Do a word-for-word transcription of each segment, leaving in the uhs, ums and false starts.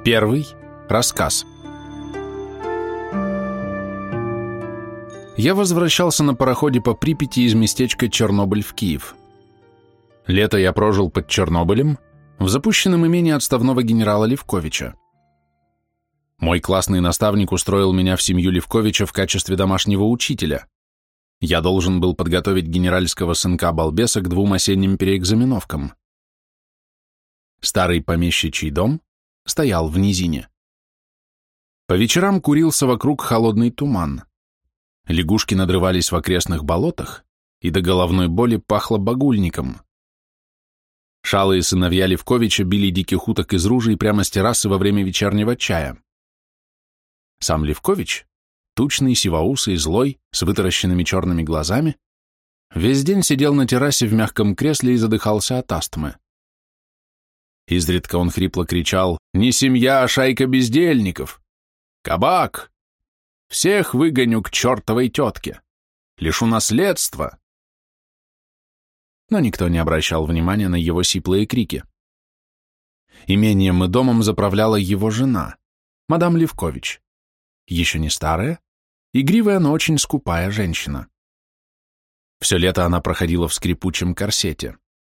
Первый рассказ. Я возвращался на пароходе по Припяти из местечка Чернобыль в Киев. Лето я прожил под Чернобылем, в запущенном имении отставного генерала Левковича. Мой классный наставник устроил меня в семью Левковича в качестве домашнего учителя. Я должен был подготовить генеральского сынка-балбеса к двум осенним переэкзаменовкам. Старый помещичий дом стоял в низине. По вечерам курился вокруг холодный туман. Лягушки надрывались в окрестных болотах, и до головной боли пахло багульником. Шалые сыновья Левковича били диких уток из ружей прямо с террасы во время вечернего чая. Сам Левкович, тучный, сивоусый, злой, с вытаращенными черными глазами, весь день сидел на террасе в мягком кресле и задыхался от астмы. Изредка он хрипло кричал: «Не семья, а шайка бездельников! Кабак! Всех выгоню к чертовой тетке! Лишу наследства!» Но никто не обращал внимания на его сиплые крики. Имением и домом заправляла его жена, мадам Левкович, еще не старая, игривая, но очень скупая женщина. Все лето она проходила в скрипучем корсете.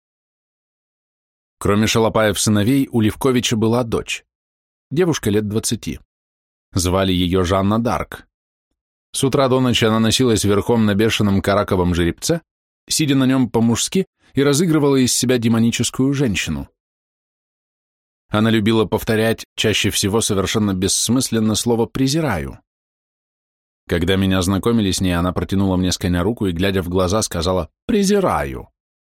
Кроме Шалопаев сыновей, у Левковича была дочь, девушка лет двадцати. Звали ее Жанна Дарк. С утра до ночи она носилась верхом на бешеном караковом жеребце, сидя на нем по-мужски, и разыгрывала из себя демоническую женщину. Она любила повторять, чаще всего совершенно бессмысленно, слово «презираю». Когда меня знакомили с ней, она протянула мне с коня руку и, глядя в глаза, сказала «презираю».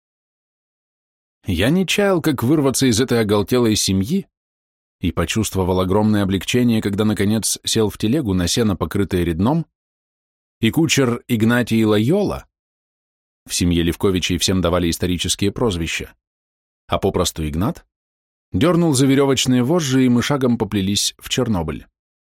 Я не чаял, как вырваться из этой оголтелой семьи, и почувствовал огромное облегчение, когда, наконец, сел в телегу на сено, покрытое редном, и кучер Игнатий Лайола, в семье Левковичей всем давали исторические прозвища, а попросту Игнат, дернул за веревочные вожжи, и мы шагом поплелись в Чернобыль.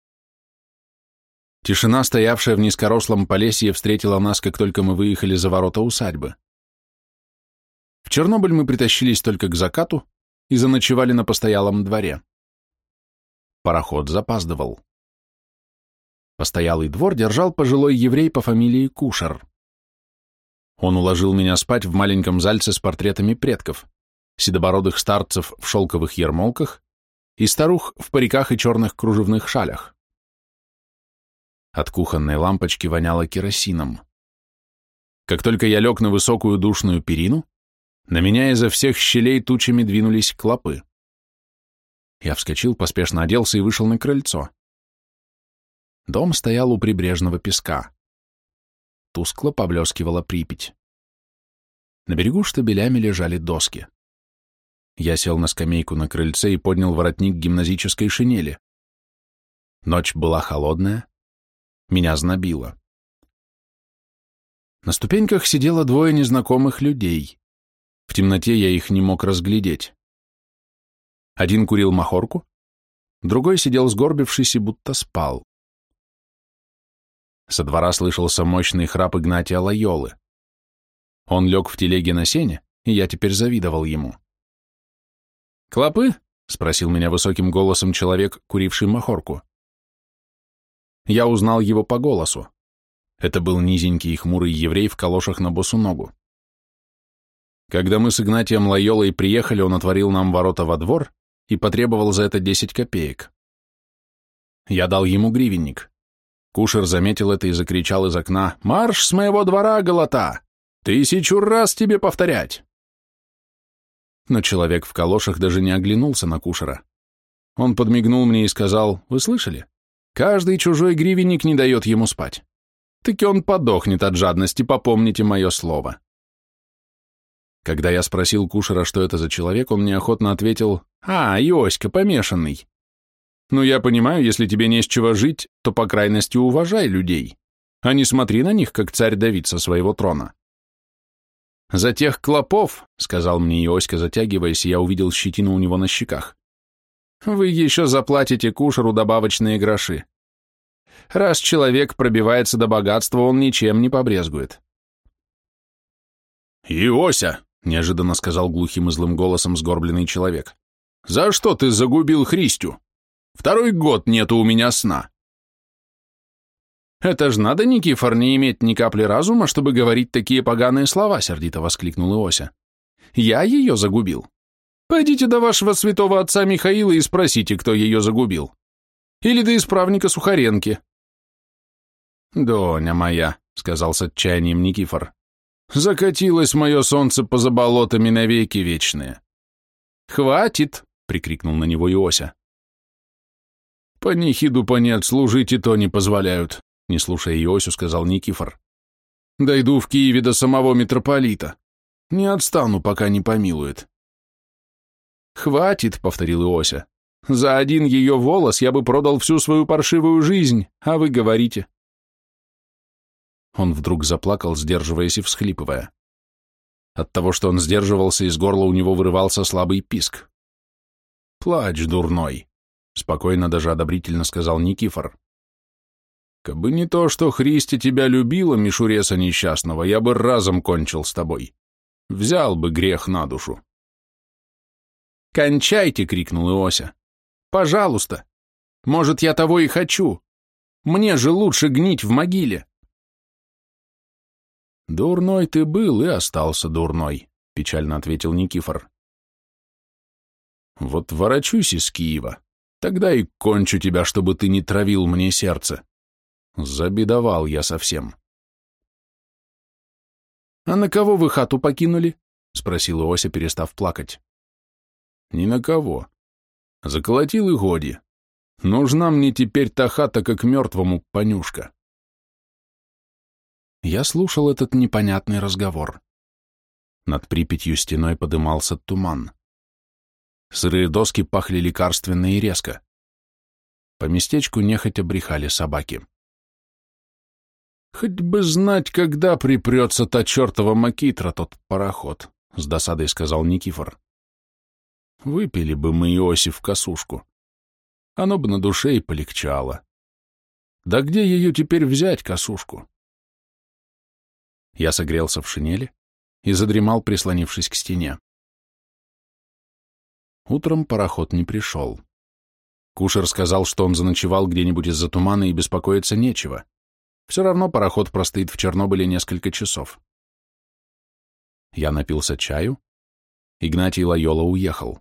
Тишина, стоявшая в низкорослом полесье, встретила нас, как только мы выехали за ворота усадьбы. В Чернобыль мы притащились только к закату и заночевали на постоялом дворе. Пароход запаздывал. Постоялый двор держал пожилой еврей по фамилии Кушер. Он уложил меня спать в маленьком зальце с портретами предков, седобородых старцев в шелковых ермолках и старух в париках и черных кружевных шалях. От кухонной лампочки воняло керосином. Как только я лег на высокую душную перину, на меня изо всех щелей тучами двинулись клопы. Я вскочил, поспешно оделся и вышел на крыльцо. Дом стоял у прибрежного песка. Тускло поблескивала Припять. На берегу штабелями лежали доски. Я сел на скамейку на крыльце и поднял воротник гимназической шинели. Ночь была холодная, меня знобило. На ступеньках сидело двое незнакомых людей. В темноте я их не мог разглядеть. Один курил махорку, другой сидел сгорбившись и будто спал. Со двора слышался мощный храп Игнатия Лайолы. Он лег в телеге на сене, и я теперь завидовал ему. «Клопы?» — спросил меня высоким голосом человек, куривший махорку. Я узнал его по голосу. Это был низенький и хмурый еврей в калошах на босу ногу. Когда мы с Игнатием Лайолой приехали, он отворил нам ворота во двор и потребовал за это десять копеек. Я дал ему гривенник. Кушер заметил это и закричал из окна: «Марш с моего двора, голота! Тысячу раз тебе повторять!» Но человек в калошах даже не оглянулся на Кушера. Он подмигнул мне и сказал: «Вы слышали? Каждый чужой гривенник не дает ему спать. Таки он подохнет от жадности, попомните мое слово». Когда я спросил Кушера, что это за человек, он неохотно ответил: «А, Иоська, помешанный. Ну, я понимаю, если тебе не с чего жить, то, по крайности, уважай людей, а не смотри на них, как царь Давид со своего трона». «За тех клопов», — сказал мне Иоська, затягиваясь, и я увидел щетину у него на щеках, «вы еще заплатите Кушеру добавочные гроши. Раз человек пробивается до богатства, он ничем не побрезгует». «Иося», — неожиданно сказал глухим и злым голосом сгорбленный человек, «за что ты загубил Христю? Второй год нету у меня сна». «Это ж надо, Никифор, не иметь ни капли разума, чтобы говорить такие поганые слова», — сердито воскликнул Иося. «Я ее загубил. Пойдите до вашего святого отца Михаила и спросите, кто ее загубил. Или до исправника Сухаренки». «Доня моя», — сказал с отчаянием Никифор, — «закатилось мое солнце поза болотами навеки вечные». «Хватит!» — прикрикнул на него Иося. «Панихиду понять, служить и то не позволяют», — не слушая Иосю, сказал Никифор. «Дойду в Киеве до самого митрополита. Не отстану, пока не помилует». «Хватит», — повторил Иося. «За один ее волос я бы продал всю свою паршивую жизнь, а вы говорите». Он вдруг заплакал, сдерживаясь и всхлипывая. От того, что он сдерживался, из горла у него вырывался слабый писк. «Плачь, дурной», — спокойно, даже одобрительно сказал Никифор. «Кабы не то, что Христи тебя любила, мишуреса несчастного, я бы разом кончил с тобой. Взял бы грех на душу». «Кончайте!» — крикнул Иося. «Пожалуйста! Может, я того и хочу! Мне же лучше гнить в могиле!» «Дурной ты был и остался дурной», — печально ответил Никифор. «Вот ворочусь из Киева, тогда и кончу тебя, чтобы ты не травил мне сердце. Забедовал я совсем». «А на кого вы хату покинули?» — спросил Иося, перестав плакать. «Ни на кого. Заколотил и годи. Нужна мне теперь та хата, как мертвому, понюшка». Я слушал этот непонятный разговор. Над Припятью стеной подымался туман. Сырые доски пахли лекарственно и резко. По местечку нехотя брехали собаки. «Хоть бы знать, когда припрется та чертова макитра, тот пароход», — с досадой сказал Никифор. «Выпили бы мы Иосиф косушку. Оно бы на душе и полегчало. Да где ее теперь взять, косушку?» Я согрелся в шинели и задремал, прислонившись к стене. Утром пароход не пришел. Кушер сказал, что он заночевал где-нибудь из-за тумана и беспокоиться нечего. Все равно пароход простоит в Чернобыле несколько часов. Я напился чаю. Игнатий Лайола уехал.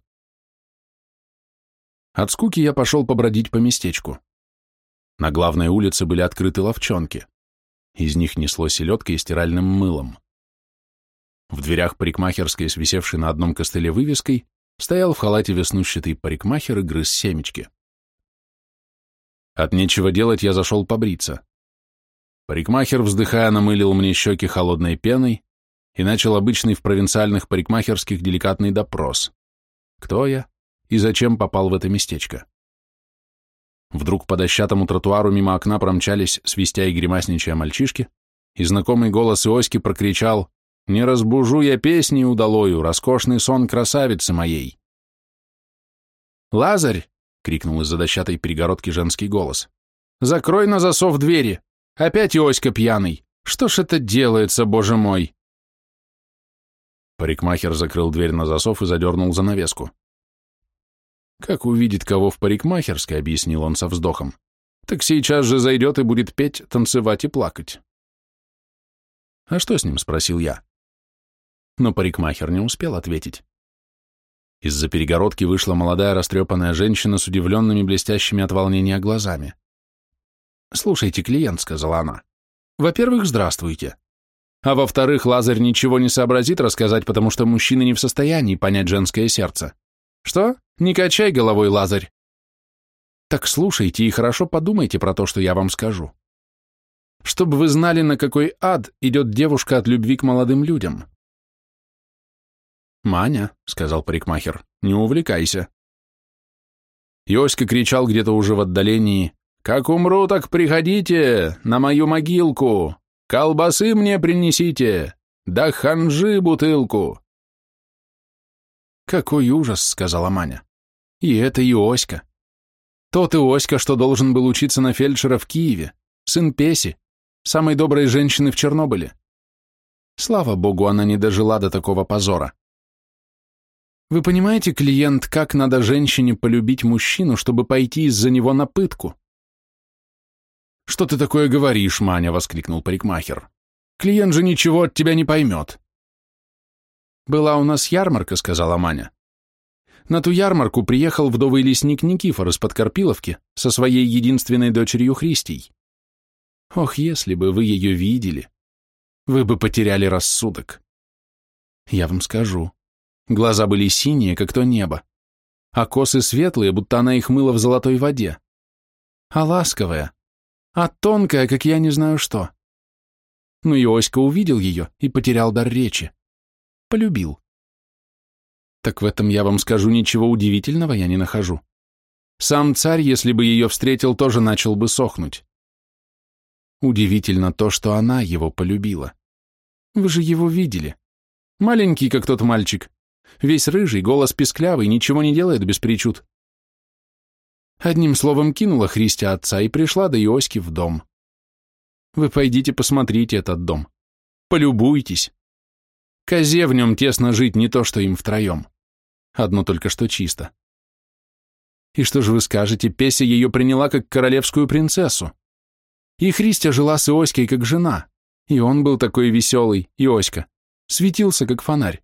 От скуки я пошел побродить по местечку. На главной улице были открыты лавчонки. Из них несло селедкой и стиральным мылом. В дверях парикмахерской, с висевшей на одном костыле вывеской, стоял в халате веснущатый парикмахер и грыз семечки. От нечего делать я зашел побриться. Парикмахер, вздыхая, намылил мне щеки холодной пеной и начал обычный в провинциальных парикмахерских деликатный допрос. Кто я и зачем попал в это местечко? Вдруг по дощатому тротуару мимо окна промчались, свистя и гримасничая мальчишки, и знакомый голос Иоськи прокричал: «Не разбужу я песни удалою, роскошный сон красавицы моей!» «Лазарь!» — крикнул из-за дощатой перегородки женский голос. «Закрой на засов двери! Опять Иоська пьяный! Что ж это делается, боже мой!» Парикмахер закрыл дверь на засов и задернул занавеску. «Как увидит кого в парикмахерской», — объяснил он со вздохом, «так сейчас же зайдет и будет петь, танцевать и плакать». «А что с ним?» — спросил я. Но парикмахер не успел ответить. Из-за перегородки вышла молодая растрепанная женщина с удивленными, блестящими от волнения глазами. «Слушайте, клиент», — сказала она, — «во-первых, здравствуйте. А во-вторых, Лазарь ничего не сообразит рассказать, потому что мужчины не в состоянии понять женское сердце. Что? Не качай головой, Лазарь. Так слушайте и хорошо подумайте про то, что я вам скажу. Чтобы вы знали, на какой ад идет девушка от любви к молодым людям». «Маня», — сказал парикмахер, — «не увлекайся». Иоська кричал где-то уже в отдалении: «Как умру, так приходите на мою могилку, колбасы мне принесите, да ханжи бутылку». «Какой ужас», — сказала Маня. «И это Иоська. Тот Иоська, что должен был учиться на фельдшера в Киеве, сын Песи, самой доброй женщины в Чернобыле. Слава богу, она не дожила до такого позора». Вы понимаете, клиент, как надо женщине полюбить мужчину, чтобы пойти из-за него на пытку? «Что ты такое говоришь, Маня?» — воскликнул парикмахер. «Клиент же ничего от тебя не поймет». «Была у нас ярмарка», — сказала Маня. На ту ярмарку приехал вдовый лесник Никифор из-под Карпиловки со своей единственной дочерью Христей. Ох, если бы вы ее видели, вы бы потеряли рассудок. Я вам скажу, глаза были синие, как то небо, а косы светлые, будто она их мыла в золотой воде, а ласковая, а тонкая, как я не знаю что. Ну и Оська увидел ее и потерял дар речи. Полюбил. Так в этом, я вам скажу, ничего удивительного я не нахожу. Сам царь, если бы ее встретил, тоже начал бы сохнуть. Удивительно то, что она его полюбила. Вы же его видели. Маленький, как тот мальчик. Весь рыжий, голос писклявый, ничего не делает без причуд. Одним словом, кинула Христя отца и пришла до Иоськи в дом. Вы пойдите посмотрите этот дом. Полюбуйтесь. Козе в нем тесно жить, не то что им втроем. Одно только что чисто. И что же вы скажете, Песя ее приняла как королевскую принцессу. И Христя жила с Иоськой как жена, и он был такой веселый, Иоська, светился как фонарь.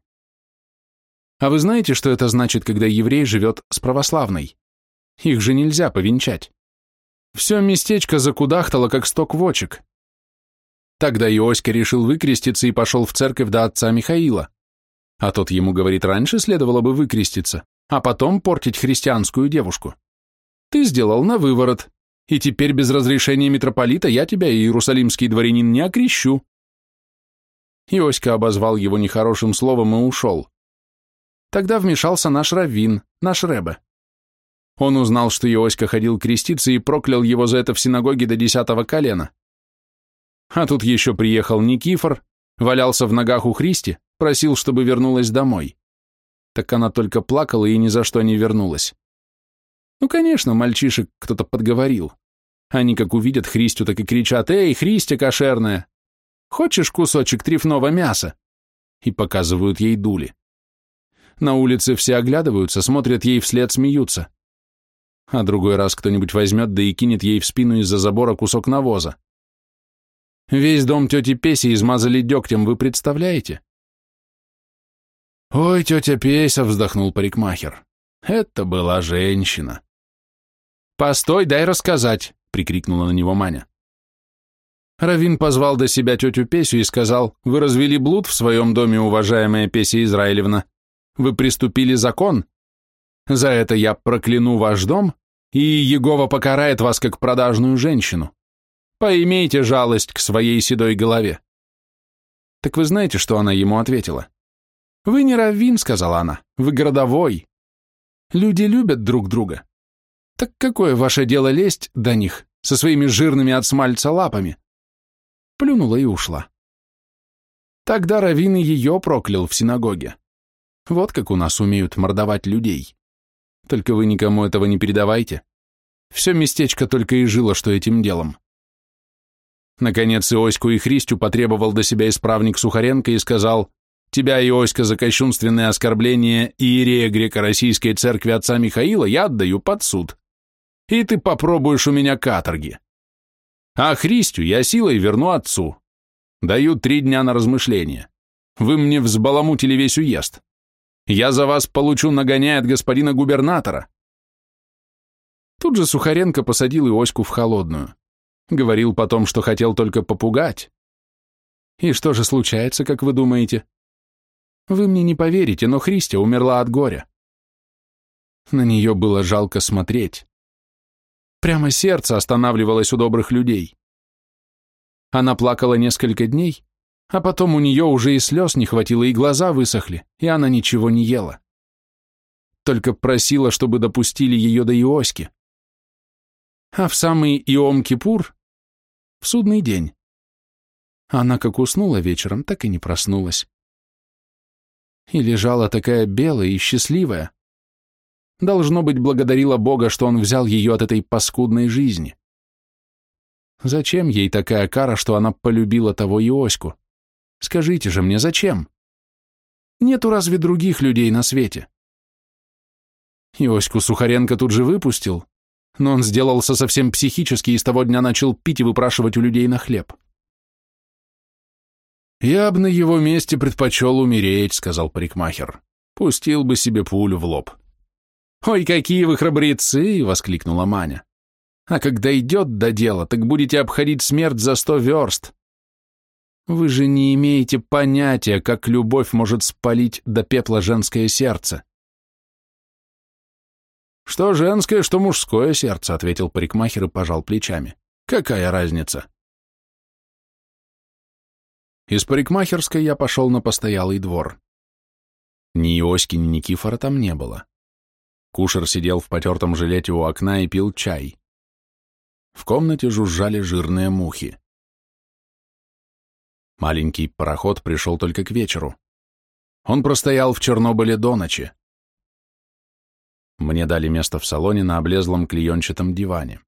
А вы знаете, что это значит, когда еврей живет с православной? Их же нельзя повенчать. Все местечко закудахтало, как сток вочек. Тогда Иоська решил выкреститься и пошел в церковь до отца Михаила. А тот ему говорит, раньше следовало бы выкреститься, а потом портить христианскую девушку. Ты сделал на выворот, и теперь без разрешения митрополита я тебя, иерусалимский дворянин, не окрещу. Иоська обозвал его нехорошим словом и ушел. Тогда вмешался наш раввин, наш ребе. Он узнал, что Иоська ходил креститься и проклял его за это в синагоге до десятого колена. А тут еще приехал Никифор, валялся в ногах у Христи, просил, чтобы вернулась домой. Так она только плакала и ни за что не вернулась. Ну, конечно, мальчишек кто-то подговорил. Они как увидят Христю, так и кричат: «Эй, Христя кошерная! Хочешь кусочек трефного мяса?» И показывают ей дули. На улице все оглядываются, смотрят ей вслед, смеются. А другой раз кто-нибудь возьмет, да и кинет ей в спину из-за забора кусок навоза. Весь дом тети Песи измазали дегтем, вы представляете? «Ой, тетя Песя», — вздохнул парикмахер, — «это была женщина». «Постой, дай рассказать», — прикрикнула на него Маня. Раввин позвал до себя тетю Песю и сказал: «Вы развели блуд в своем доме, уважаемая Песя Израилевна. Вы приступили закон. За это я прокляну ваш дом, и Егова покарает вас как продажную женщину. Поимейте жалость к своей седой голове». Так вы знаете, что она ему ответила? «Вы не раввин», — сказала она, — «вы городовой. Люди любят друг друга. Так какое ваше дело лезть до них со своими жирными от смальца лапами?» Плюнула и ушла. Тогда раввин и ее проклял в синагоге. Вот как у нас умеют мордовать людей. Только вы никому этого не передавайте. Все местечко только и жило, что этим делом. Наконец Иоську и Христю потребовал до себя исправник Сухаренко и сказал: «Тебя, Иоська, за кощунственное оскорбление иерея греко-российской церкви отца Михаила я отдаю под суд. И ты попробуешь у меня каторги. А Христю я силой верну отцу. Даю три дня на размышление. Вы мне взбаламутили весь уезд. Я за вас получу нагоняй от господина губернатора». Тут же Сухаренко посадил Иоську в холодную. Говорил потом, что хотел только попугать. И что же случается, как вы думаете? Вы мне не поверите, но Христя умерла от горя. На нее было жалко смотреть. Прямо сердце останавливалось у добрых людей. Она плакала несколько дней, а потом у нее уже и слез не хватило, и глаза высохли, и она ничего не ела. Только просила, чтобы допустили ее до Иоськи. А в самый Иом-Кипур, в судный день, она как уснула вечером, так и не проснулась. И лежала такая белая и счастливая. Должно быть, благодарила Бога, что он взял ее от этой паскудной жизни. Зачем ей такая кара, что она полюбила того Иоську? Скажите же мне, зачем? Нету разве других людей на свете? Иоську Сухаренко тут же выпустил, но он сделался совсем психически и с того дня начал пить и выпрашивать у людей на хлеб. «Я бы на его месте предпочел умереть», — сказал парикмахер. «Пустил бы себе пулю в лоб». «Ой, какие вы храбрецы!» — воскликнула Маня. «А когда идет до дела, так будете обходить смерть за сто верст. Вы же не имеете понятия, как любовь может спалить до пепла женское сердце». «Что женское, что мужское сердце», — ответил парикмахер и пожал плечами. «Какая разница?» Из парикмахерской я пошел на постоялый двор. Ни Иоськи, ни Никифора там не было. Кушер сидел в потертом жилете у окна и пил чай. В комнате жужжали жирные мухи. Маленький пароход пришел только к вечеру. Он простоял в Чернобыле до ночи. Мне дали место в салоне на облезлом клеенчатом диване.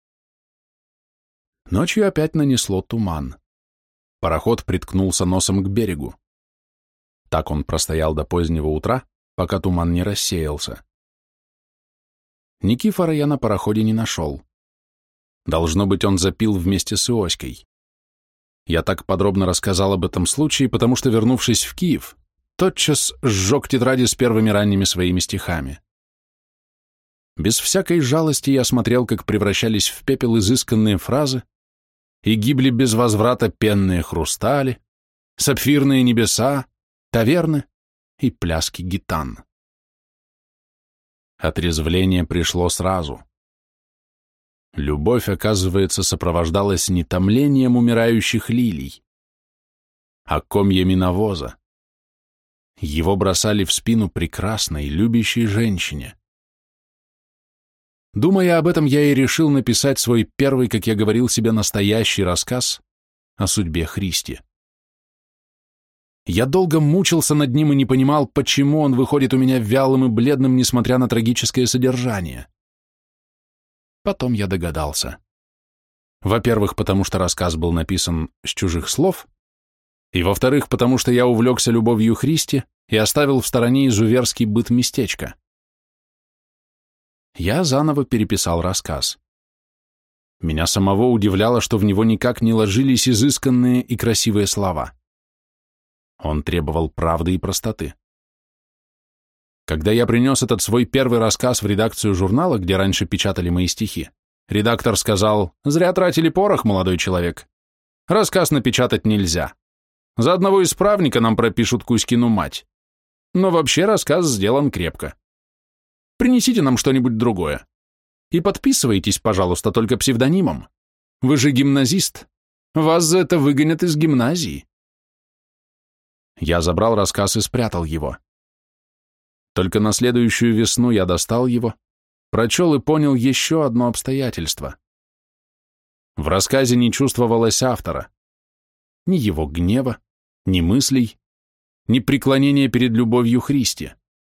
Ночью опять нанесло туман. Пароход приткнулся носом к берегу. Так он простоял до позднего утра, пока туман не рассеялся. Никифора я на пароходе не нашел. Должно быть, он запил вместе с Иоськой. Я так подробно рассказал об этом случае, потому что, вернувшись в Киев, тотчас сжег тетради с первыми ранними своими стихами. Без всякой жалости я смотрел, как превращались в пепел изысканные фразы и гибли без возврата пенные хрустали, сапфирные небеса, таверны и пляски гитан. Отрезвление пришло сразу. Любовь, оказывается, сопровождалась не томлением умирающих лилий, а комьями навоза. Его бросали в спину прекрасной, любящей женщине. Думая об этом, я и решил написать свой первый, как я говорил себе, настоящий рассказ о судьбе Христи. Я долго мучился над ним и не понимал, почему он выходит у меня вялым и бледным, несмотря на трагическое содержание. Потом я догадался. Во-первых, потому что рассказ был написан с чужих слов, и во-вторых, потому что я увлекся любовью Христи и оставил в стороне изуверский быт местечка. Я заново переписал рассказ. Меня самого удивляло, что в него никак не ложились изысканные и красивые слова. Он требовал правды и простоты. Когда я принес этот свой первый рассказ в редакцию журнала, где раньше печатали мои стихи, редактор сказал: «Зря тратили порох, молодой человек. Рассказ напечатать нельзя. За одного исправника нам пропишут Кузькину мать. Но вообще рассказ сделан крепко. Принесите нам что-нибудь другое. И подписывайтесь, пожалуйста, только псевдонимом. Вы же гимназист. Вас за это выгонят из гимназии». Я забрал рассказ и спрятал его. Только на следующую весну я достал его, прочел и понял еще одно обстоятельство. В рассказе не чувствовалось автора. Ни его гнева, ни мыслей, ни преклонения перед любовью Христи.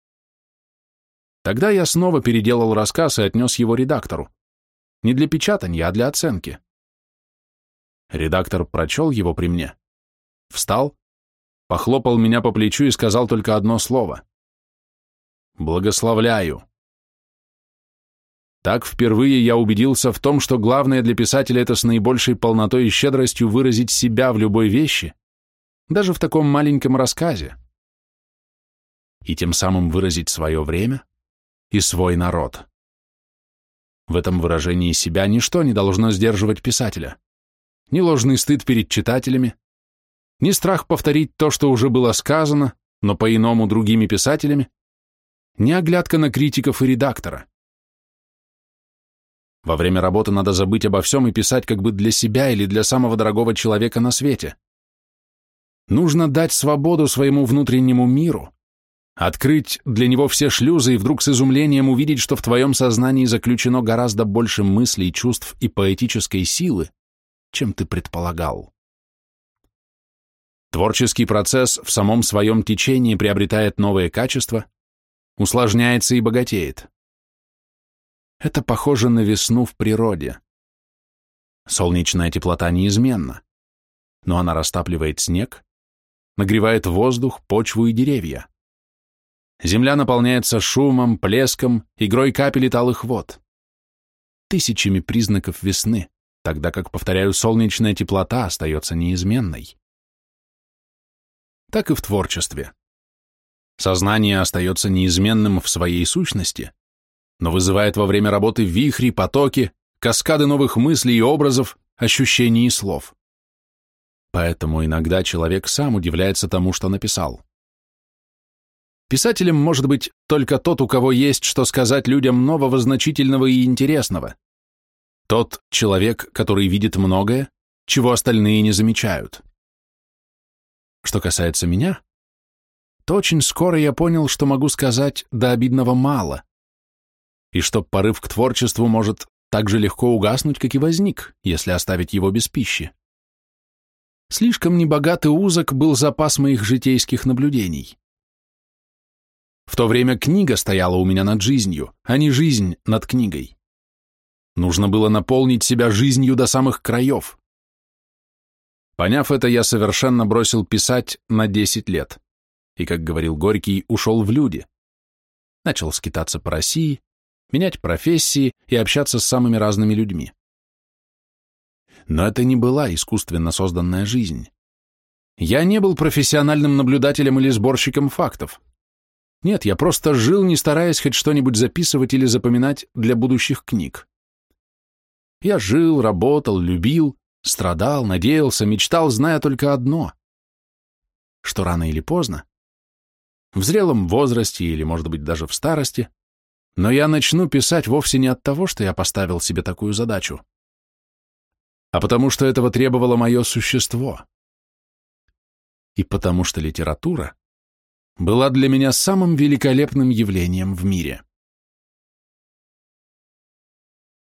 Тогда я снова переделал рассказ и отнес его редактору. Не для печатания, а для оценки. Редактор прочел его при мне, встал, похлопал меня по плечу и сказал только одно слово: «Благословляю». Так впервые я убедился в том, что главное для писателя — это с наибольшей полнотой и щедростью выразить себя в любой вещи, даже в таком маленьком рассказе, и тем самым выразить свое время и свой народ. В этом выражении себя ничто не должно сдерживать писателя. Ни ложный стыд перед читателями, ни страх повторить то, что уже было сказано, но по-иному другими писателями, ни оглядка на критиков и редактора. Во время работы надо забыть обо всем и писать как бы для себя или для самого дорогого человека на свете. Нужно дать свободу своему внутреннему миру, открыть для него все шлюзы и вдруг с изумлением увидеть, что в твоем сознании заключено гораздо больше мыслей, чувств и поэтической силы, чем ты предполагал. Творческий процесс в самом своем течении приобретает новые качества, усложняется и богатеет. Это похоже на весну в природе. Солнечная теплота неизменна, но она растапливает снег, нагревает воздух, почву и деревья. Земля наполняется шумом, плеском, игрой капель и талых вод. Тысячами признаков весны, тогда как, повторяю, солнечная теплота остается неизменной. Так и в творчестве. Сознание остается неизменным в своей сущности, но вызывает во время работы вихри, потоки, каскады новых мыслей и образов, ощущений и слов. Поэтому иногда человек сам удивляется тому, что написал. Писателем может быть только тот, у кого есть что сказать людям нового, значительного и интересного. Тот человек, который видит многое, чего остальные не замечают. Что касается меня, то очень скоро я понял, что могу сказать до обидного мало, и что порыв к творчеству может так же легко угаснуть, как и возник, если оставить его без пищи. Слишком небогат и узок был запас моих житейских наблюдений. В то время книга стояла у меня над жизнью, а не жизнь над книгой. Нужно было наполнить себя жизнью до самых краев. Поняв это, я совершенно бросил писать на десять лет и, как говорил Горький, ушел в люди. Начал скитаться по России, менять профессии и общаться с самыми разными людьми. Но это не была искусственно созданная жизнь. Я не был профессиональным наблюдателем или сборщиком фактов. Нет, я просто жил, не стараясь хоть что-нибудь записывать или запоминать для будущих книг. Я жил, работал, любил, страдал, надеялся, мечтал, зная только одно, что рано или поздно, в зрелом возрасте или, может быть, даже в старости, но я начну писать вовсе не от того, что я поставил себе такую задачу, а потому что этого требовало мое существо. И потому что литература была для меня самым великолепным явлением в мире.